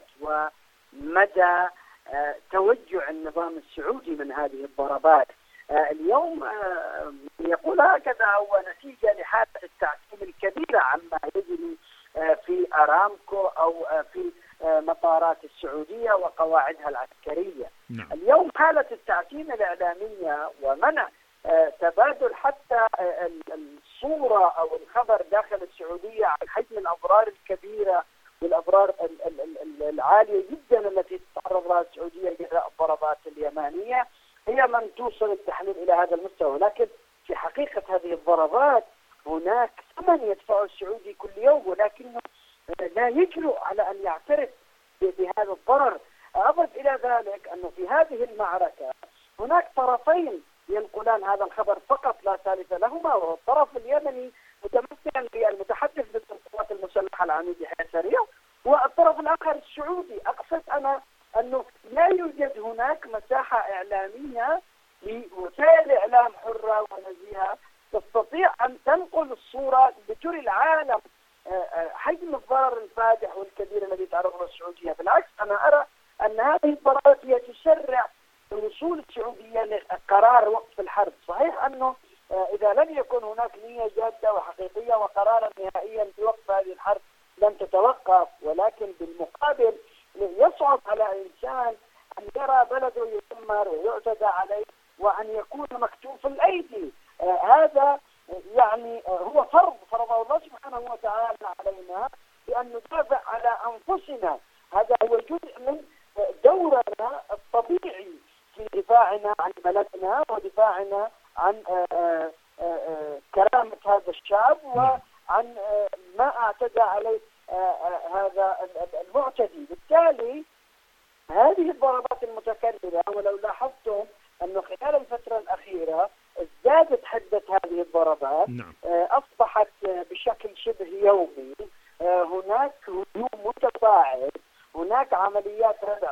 ومدى توجع النظام السعودي من هذه الضربات. اليوم يقول هكذا هو نتيجة لحالة التعقيم الكبيرة عما يجري في أرامكو أو في مطارات السعودية وقواعدها العسكرية. نعم. اليوم حالة التعتيم الإعلامية ومنع تبادل حتى الصورة أو الخبر داخل السعودية عن حجم الأضرار الكبيرة والأضرار العالية جدا التي تتعرض لها السعودية جراء الضربات اليمنية هي من توصل التحليل إلى هذا المستوى. لكن في حقيقة هذه الضربات هناك ثمن يدفعه السعودي كل يوم، ولكنه لا يجرؤ على أن يعترف بهذا الضرر. أضف إلى ذلك أنه في هذه المعركة هناك طرفين ينقلان هذا الخبر فقط لا ثالث لهما، وهو الطرف اليمني متمثلا بالمتحدث بالقوات المسلحة العميد يحيى سريع، والطرف الآخر السعودي. أقصد أنا أنه لا يوجد هناك مساحة إعلامية لوسائل إعلام حرة ونزيهة تستطيع أن تنقل الصورة لتري العالم حجم الضرر الفادح والكبير الذي تعرض له السعودية. بالعكس أنا أرى أن هذه الضربات هي تسرع وصول السعودية لقرار وقف الحرب. صحيح أنه إذا لم يكن هناك نية جادة وحقيقية وقرارا نهائيا بوقف هذه الحرب لن تتوقف، ولكن بالمقابل يصعب على إنسان أن يرى بلده يدمر ويعتدى عليه وأن يكون مكتوف الأيدي. هذا يعني هو فرضه الله سبحانه وتعالى علينا بأن ندافع على أنفسنا. هذا هو جزء من دورنا الطبيعي في دفاعنا عن بلدنا ودفاعنا عن كرامة هذا الشعب وعن ما اعتدى عليه هذا المعتدي. بالتالي هذه الضربات المتكررة، ولو لاحظتم أنه خلال الفترة الأخيرة ازدادت حدة هذه الضربات، أصبحت بشكل شبه يومي. هناك هجوم متصاعد، هناك عمليات ردع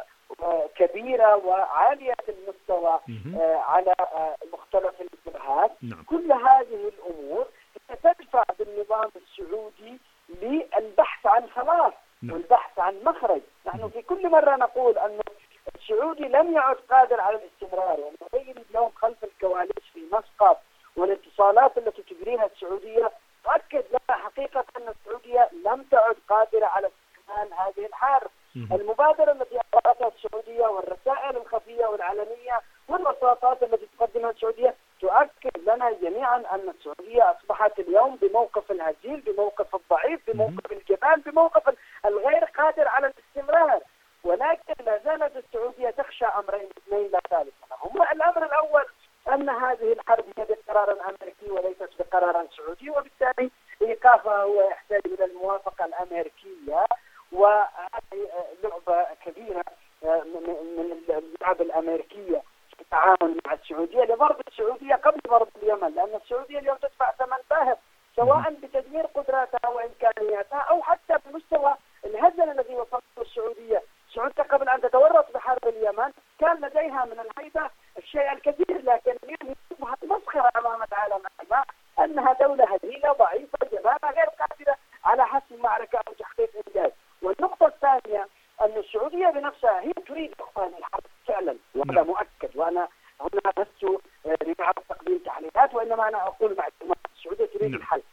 كبيرة وعالية المستوى على مختلف الجبهات. كل هذه الأمور تدفع بالنظام السعودي للبحث عن خلاص والبحث عن مخرج. نحن في كل مرة نقول أن السعودي لم يعد قادر على الاستمرار، ونبين اليوم خلف الكواليس في مسقط والاتصالات التي تجريها السعودية تؤكد لنا حقيقة أن السعودية لم تعد قادرة على استكمال هذه الحرب. المبادرة التي أطلقتها السعودية والرسائل الخفية والعلنية والوساطات التي تقدمها السعودية تؤكد لنا جميعا أن السعودية أصبحت اليوم بموقف الهزيل، بموقف الضعيف، بموقف الجبان، بموقف الغير قادر على الاستمرار. ولكن لا زالت السعودية تخشى أمرين اثنين لا ثالث لهما. الأمر الأول أن هذه الحرب هي بقرار أمريكي وليست بقرار سعودي، وبالتالي إيقافها هو يحتاج إلى الموافقة الأمريكية، وهذه لعبة كبيرة من اللعب الأمريكية في التعامل مع السعودية لضرب السعودية قبل ضرب اليمن، لأن السعودية اليوم تدفع ثمن باهظ سواء بتدمير قدراتها وإمكانياتها أو حتى بمستوى الهزل الذي وصلته السعودية. السعودية قبل أن تتورط بحرب اليمن كان لديها من الهيبة الشيء الكثير، لكن اليوم أصبحت مسخرة أمام العالم أنها دولة هزيلة ضعيفة جبانة غير قادرة على حسم معركة أو تحقيق إنجاز. والنقطة الثانية أن السعودية بنفسها هي تريد إخوان الحرب فعلا، وهذا مؤكد، وأنا هنا لست لبعض تقديم تحليلات، وإنما أنا أقول معلومات. السعودية تريد الحل.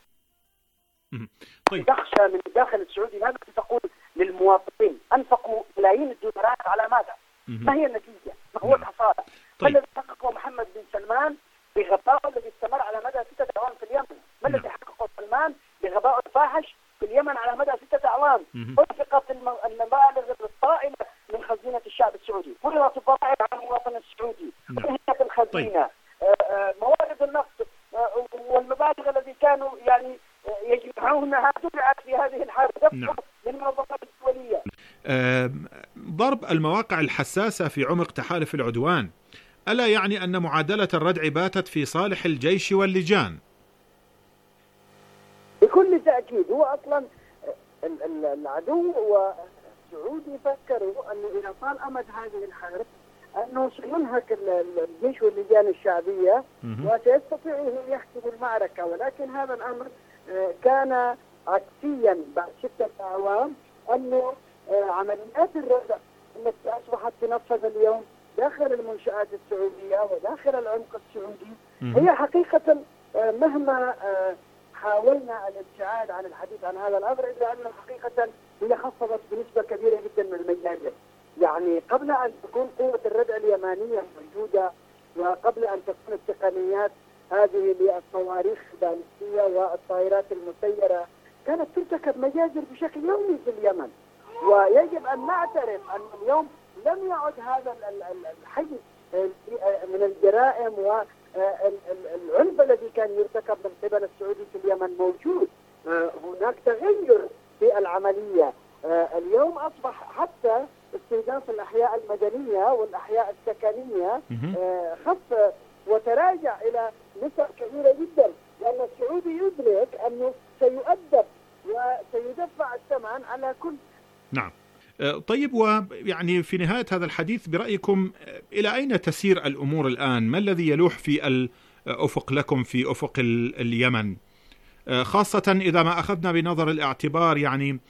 تخشى من الداخل السعودي ماذا تقول للمواطنين؟ أنفقوا ملايين الدولارات على ماذا؟ ما هي النتيجة؟ ما هو الحصاد؟ ما الذي حققه محمد بن سلمان بغبائه الذي استمر على مدى 6 أعوام في اليمن؟ ما الذي حققه سلمان بغبائه الفاحش في اليمن على مدى 6 أعوام؟ أنفقت المبالغ الطائلة من خزينة الشعب السعودي، فرضت الضرائب على المواطن السعودي، انتهت الخزينة، موارد النفط والمبالغ التي كانوا يعني يجمعونها دفعت في هذه الحرب للمنظمات الدولية. ضرب المواقع الحساسة في عمق تحالف العدوان ألا يعني أن معادلة الردع باتت في صالح الجيش واللجان؟ بكل تأكيد. هو أصلا العدو والسعودي فكروا أنه إذا طال أمد هذه الحرب أنه سينهك الجيش واللجان الشعبية وسيستطيعوا أن يحسموا المعركة، ولكن هذا الأمر كان عكسيا بعد 6 أعوام. أنه عمليات الردع التي أصبحت تنفذ اليوم داخل المنشآت السعودية وداخل العمق السعودي هي حقيقة مهما حاولنا الابتعاد عن الحديث عن هذا الأمر إلا أنه حقيقة هي خفضت بنسبة كبيرة جدا من المجازر. يعني قبل أن تكون قوة الردع اليمانية موجودة وقبل أن تكون التقنيات هذه للصواريخ البالستية والطائرات المسيرة كانت ترتكب مجازر بشكل يومي في اليمن، ويجب أن نعترف أن اليوم لم يعد هذا الحجم من الجرائم والعنف الذي كان يرتكب من قبل السعودي في اليمن موجود. هناك تغير في العملية. اليوم أصبح حتى استهداف الأحياء المدنية والأحياء السكنية خف وتراجع إلى نسب كبيرة جدا، لأن السعودي يدرك أنه سيؤدب وسيدفع الثمن على كل. نعم. طيب، ويعني في نهاية هذا الحديث برأيكم إلى أين تسير الأمور الآن؟ ما الذي يلوح في الأفق لكم في أفق اليمن، خاصة إذا ما أخذنا بنظر الاعتبار يعني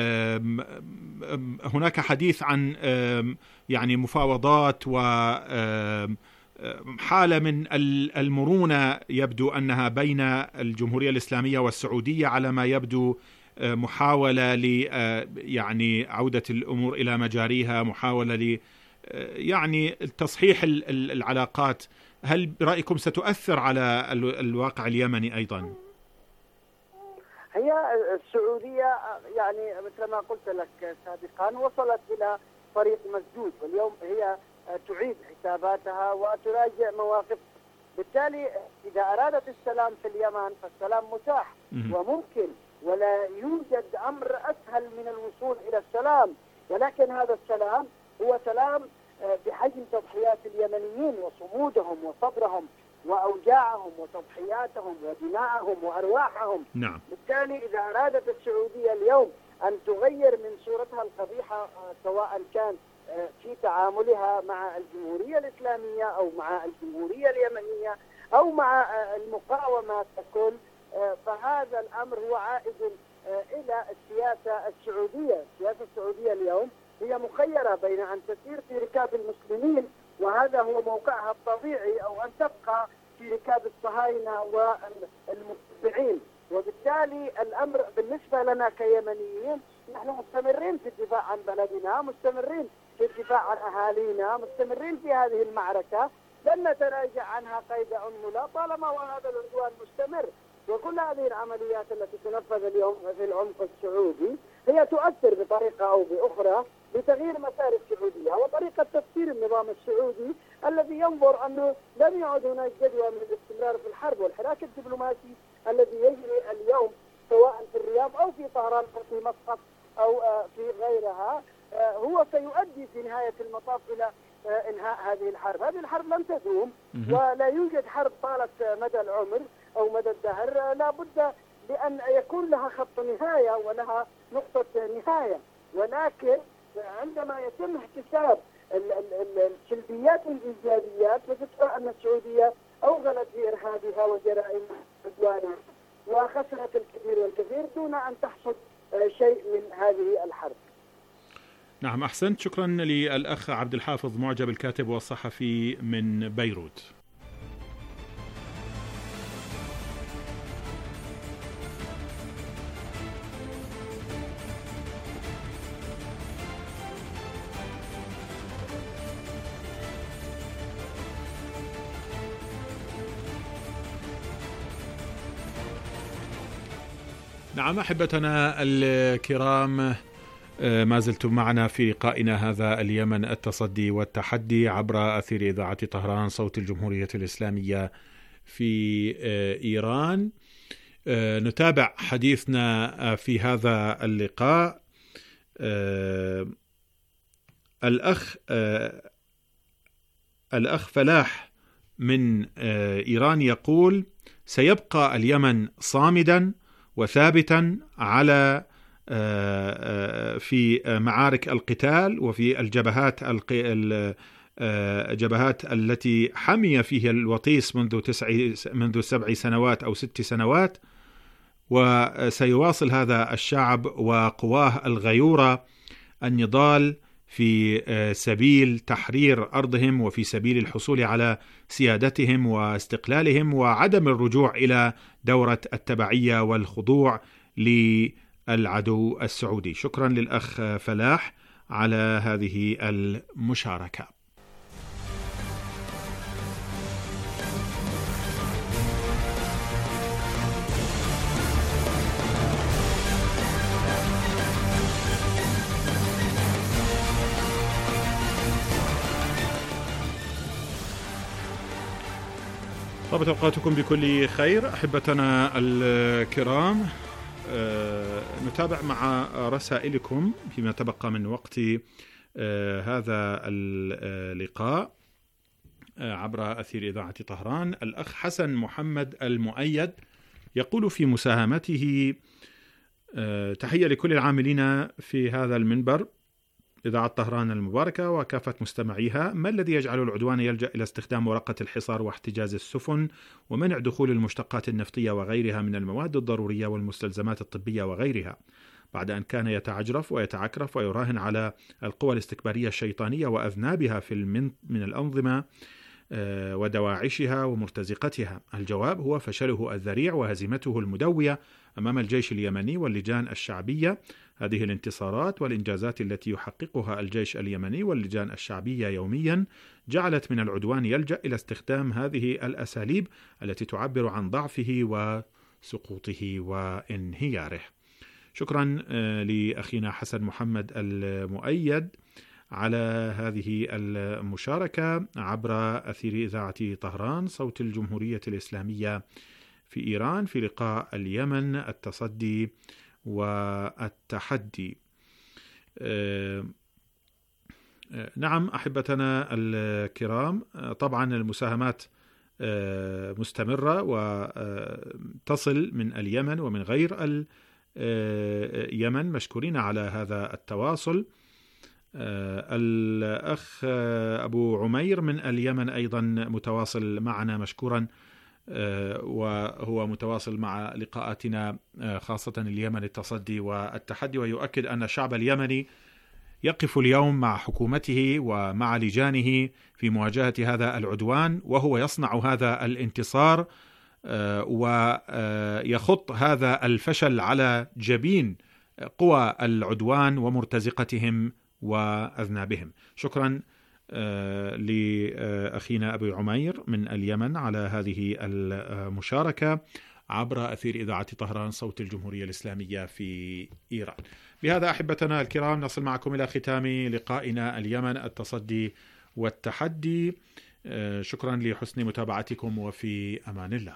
هناك حديث عن يعني مفاوضات وحالة من المرونة يبدو أنها بين الجمهورية الإسلامية والسعودية، على ما يبدو محاولة ل يعني عودة الأمور إلى مجاريها، محاولة ل يعني تصحيح العلاقات. هل برأيكم ستؤثر على الواقع اليمني أيضا؟ هي السعودية يعني مثل ما قلت لك سابقا وصلت إلى طريق مسدود، واليوم هي تعيد حساباتها وتراجع مواقف. بالتالي إذا أرادت السلام في اليمن فالسلام متاح وممكن، ولا يوجد أمر أسهل من الوصول إلى السلام، ولكن هذا السلام هو سلام بحجم تضحيات اليمنيين وصمودهم وصبرهم وأوجاعهم وتضحياتهم ودماءهم وأرواحهم. نعم. بالتالي إذا أرادت السعودية اليوم أن تغير من صورتها القبيحة سواء كان في تعاملها مع الجمهورية الإسلامية أو مع الجمهورية اليمنية أو مع المقاومة ككل. فهذا الأمر هو عائد إلى السياسة السعودية. السياسة السعودية اليوم هي مخيرة بين أن تسير في ركاب المسلمين وهذا هو موقعها الطبيعي أو أن تبقى في ركاب الصهاينة والمتبعين. وبالتالي الأمر بالنسبة لنا كيمنيين نحن مستمرين في الدفاع عن بلدنا، مستمرين في الدفاع عن أهالينا، مستمرين في هذه المعركة، لن نتراجع عنها قيد أنملة طالما وهذا العدوان مستمر. وكل هذه العمليات التي تنفذ اليوم في العمق السعودي هي تؤثر بطريقة أو بأخرى بتغيير مسار السعودية وطريقة تفكير النظام السعودي الذي ينظر أنه لم يعد هناك جدوى من الاستمرار في الحرب. والحراك الدبلوماسي الذي يجري اليوم سواء في الرياض أو في طهران أو في مسقط أو في غيرها هو سيؤدي في نهاية المطاف إلى إنهاء هذه الحرب. هذه الحرب لن تدوم ولا يوجد حرب طالت مدى العمر أو مدى الدهر، لا بد لأن يكون لها خط نهاية ولها نقطة نهاية. ولكن عندما يتم احتساب السلبيات والإيجابيات فترى أن السعودية أوغلت في إرهابها وجرائمها وعدوانها وخسرت الكثير والكثير دون أن تحصد شيء من هذه الحرب. نعم، أحسنت. شكرا للأخ عبد الحافظ معجب الكاتب والصحفي من بيروت. نعم أحبتنا الكرام، ما زلتم معنا في لقائنا هذا اليمن التصدي والتحدي عبر أثير إذاعة طهران صوت الجمهورية الإسلامية في إيران. نتابع حديثنا في هذا اللقاء. الأخ فلاح من إيران يقول: سيبقى اليمن صامدا وثابتا على في معارك القتال وفي الجبهات التي حمي فيها الوطيس منذ 7 سنوات أو 6 سنوات، وسيواصل هذا الشعب وقواه الغيورة النضال في سبيل تحرير أرضهم وفي سبيل الحصول على سيادتهم واستقلالهم وعدم الرجوع إلى دورة التبعية والخضوع للعدو السعودي. شكرا للأخ فلاح على هذه المشاركة. طابت أوقاتكم بكل خير أحبتنا الكرام. نتابع مع رسائلكم فيما تبقى من وقت هذا اللقاء عبر أثير إذاعة طهران. الأخ حسن محمد المؤيد يقول في مساهمته: تحية لكل العاملين في هذا المنبر إذاعة طهران المباركة وكافة مستمعيها. ما الذي يجعل العدوان يلجأ إلى استخدام ورقة الحصار واحتجاز السفن ومنع دخول المشتقات النفطية وغيرها من المواد الضرورية والمستلزمات الطبية وغيرها، بعد أن كان يتعجرف ويتعكرف ويراهن على القوى الاستكبارية الشيطانية وأذنابها من الأنظمة ودواعشها ومرتزقتها؟ الجواب هو فشله الذريع وهزيمته المدوية أمام الجيش اليمني واللجان الشعبية. هذه الانتصارات والإنجازات التي يحققها الجيش اليمني واللجان الشعبية يوميا جعلت من العدوان يلجأ إلى استخدام هذه الأساليب التي تعبر عن ضعفه وسقوطه وانهياره. شكرا لأخينا حسن محمد المؤيد على هذه المشاركة عبر أثير إذاعة طهران صوت الجمهورية الإسلامية في إيران في لقاء اليمن التصدي والتحدي. نعم أحبتنا الكرام، طبعا المساهمات مستمرة وتصل من اليمن ومن غير اليمن. مشكورين على هذا التواصل. الأخ أبو عمير من اليمن أيضا متواصل معنا مشكورا، وهو متواصل مع لقاءاتنا خاصة اليمن التصدي والتحدي، ويؤكد أن الشعب اليمني يقف اليوم مع حكومته ومع لجانه في مواجهة هذا العدوان، وهو يصنع هذا الانتصار ويخط هذا الفشل على جبين قوى العدوان ومرتزقتهم وأذنابهم. شكرا لأخينا أبي عمير من اليمن على هذه المشاركة عبر أثير إذاعة طهران صوت الجمهورية الإسلامية في إيران. بهذا أحبتنا الكرام نصل معكم إلى ختام لقائنا اليمن التصدي والتحدي. شكرا لحسن متابعتكم وفي أمان الله.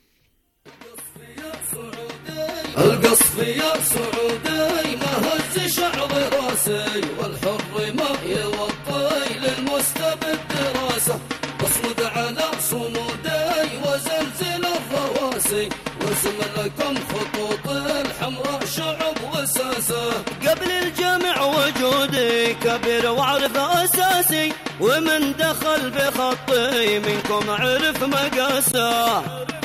القصف يا سعودي ما هز شعر راسي، والحر ما يوطي للمستبد راسه، واصمد على صمودي وزلزل الرواسي، وارسم لكم خطوط الحمراء شعب وساسه. قبل الجمع وجودي كبير واعرف اساسي، ومن دخل بخطي منكم عرف مقاسه.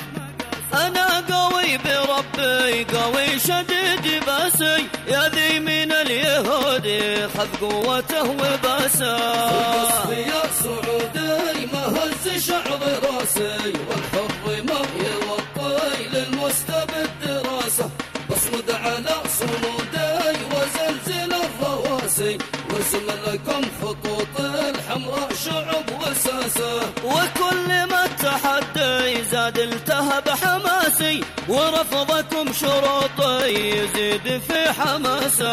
أنا قوي بربي قوي شديد باسي، يا ذي من اليهود خذ قوته وباسه. القصف يا سعودي ما هز شعر راسي، والحر ما يوطي للمستبد راسه، واصمد على صمودي وزلزل الرواسي، وارسم لكم خطوط الحمراء شعب وساسه. وكل ما التحدي زاد التهب حماسي، ورفضكم شروطي يزيد في حماسه.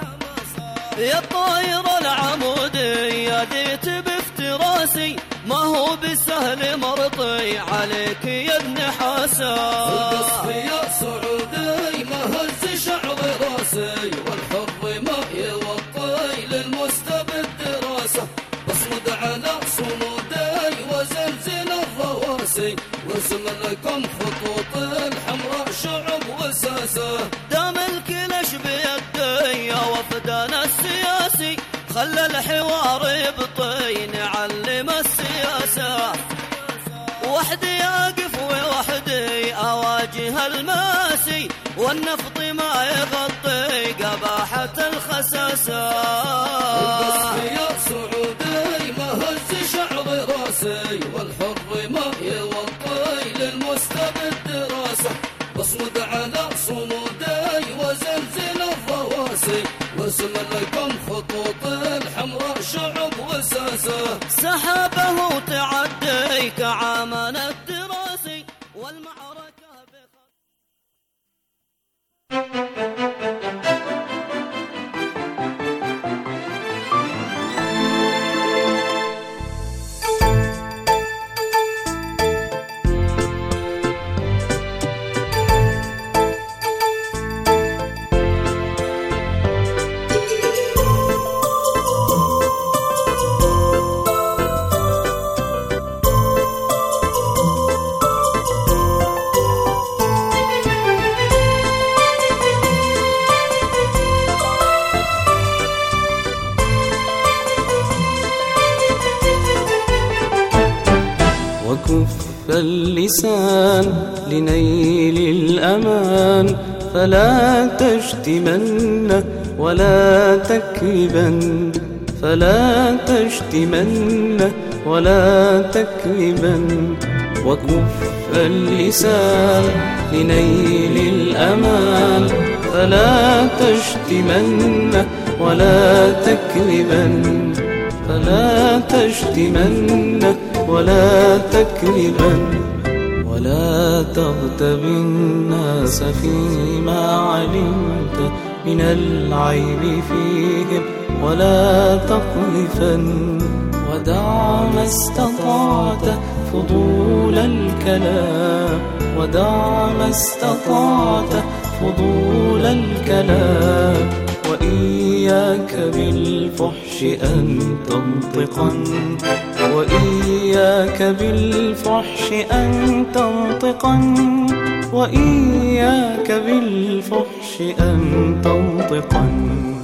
يا طاير العمودي يا ديت بافتراسي، ما هو بسهل مرطي عليك يا ابن حاسه. القصف يا سعودي ما هز شعر راسي، والحر ما يوطي للمستبد راسه، واصمد على صمودي وزلزل الرواسي، وارسم لكم خطوط الحمراء شعب وساسه. دام الكلش بيدي يا وفدنا السياسي، خلى الحوار يبطي نعلم السياسة. وحدي أقف ووحدي أواجه الماسي، والنفط ما يغطي قباحة الخساسة. القصف يا سعودي ما هز شعر راسي، والحر ما يوطي للمستبد راسه، واصمد على صمودي وزلزل الرواسي، وارسم لكم خطوط الحمراء شعب وساسه. سحابه تعدي كعامنا الدراسي، والمعركة وكف اللسان لنيل الأمان، فلا تشتمن ولا تكذبن، فلا تشتمن ولا تكذبن. وكف اللسان لنيل الأمان، فلا تشتمن ولا تكذبن، فلا تشتمن ولا تكذبن. ولا تغتب الناس فيما علمت من العيب فيهم، ولا تقذفن. ودع ما استطعت فضول الكلام، ودع ما استطعت فضول الكلام. وإياك بالفحش أن تنطقا، وإياك بالفحش أن تنطقا، وإياك بالفحش أن تنطقا.